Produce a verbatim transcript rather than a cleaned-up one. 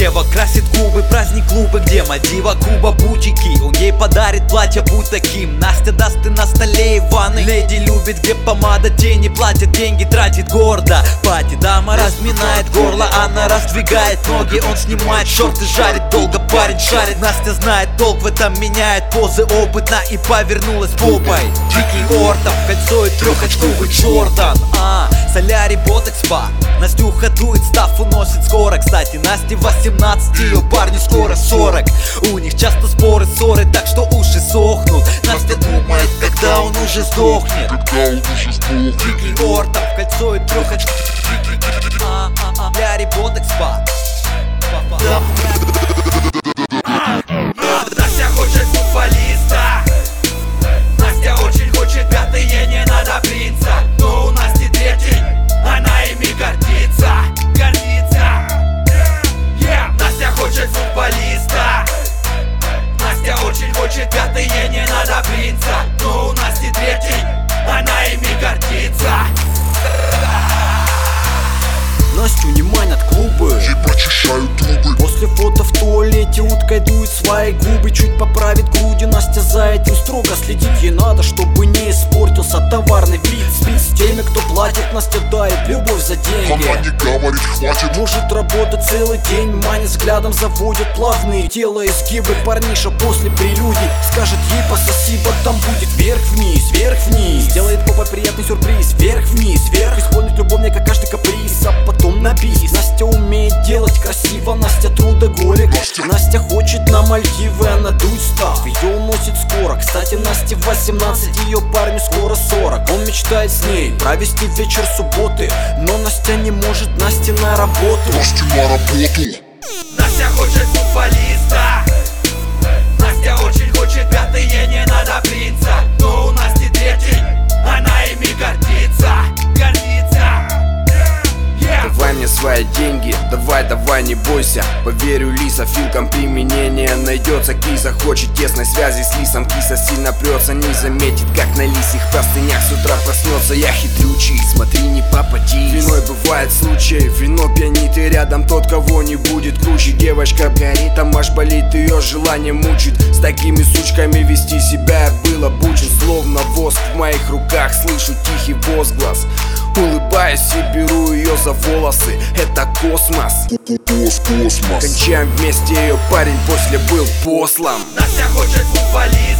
Ева красит губы, праздник клубы, где Мадива, Куба, бутики. Он ей подарит платье, будь таким. Настя даст и на столе и в ванной. Леди любит, где помада, тени платит, деньги тратит гордо. Пати дама разминает горло, она раздвигает ноги. Он снимает шорты, жарит долго, парень шарит. Настя знает толк в этом, меняет позы опытно и повернулась попой. Дикий Ортов, кольцо и трехочковый Джордан. А, солярий, ботокс, спа. Настюха дует, став уносит скоро. Кстати, Насте восемнадцать, ее парню скоро сорок. У них часто споры, ссоры, так что уши сохнут. Настя думает, когда он уже сдохнет. Дикий Ортов, кольцо и трехочковый А, а, а, солярий, ботокс, спа. Настя хочет футболиста. Настя очень хочет пятые, не надо принца. Но у Насти третий, она ими гордится. Гордится. yeah. Настя хочет футболиста. Настя очень хочет пятые, не надо принца. Но у Насти третий, она ими гордится. Настю не манят клубы, ей прочищают трубы. После фото в туалете уткой дует свои губы. Чуть поправит груди, Настя за этим строго следить. Ей надо, чтобы не испортился товарный вид. Спит с теми, кто платит, Настя дает любовь за деньги. Она не говорит, хватит. Может работать целый день, манит взглядом, заводит плавные тело изгибы. Парниша после прелюдий скажет ей пососи, там будет вверх-вниз, вверх-вниз. Сделает попой приятный сюрприз, вверх-вниз, вверх. Исполнит любовника каждый каприз, а потом на бис. Настя умеет делать красиво, Настя трудоголик. Настя, Настя хочет на Мальдивы, она дует став. Ее уносит скоро, кстати, Насте восемнадцать, ее парню скоро сорок. Он мечтает с ней провести вечер субботы, но Настя не может, Настя на работу. Настя на работу. Настя хочет футболиста. Настя очень хочет пятые, не надо принца. Но у Насти третий, она ими гордится. Гордится. yeah. Давай мне свои деньги, давай, давай, не бойся. Поверю, Лиса, филкам применение найдется. Киса хочет тесной связи с Лисом. Киса сильно прется, не заметит, как на лисих простынях с утра проснется. Я хитрючий, смотри, не попади. Виной бывает случай, вино пьянит, и рядом тот, кого не будет круче. Девочка горит, а аж болит, ее желание мучит. С такими сучками вести себя было бучен. Словно воск в моих руках, слышу тихий возглас. Улыбаюсь и беру ее за волосы, это космос. Космос. Кончаем вместе, ее парень после был послан. Настя хочет футболиста.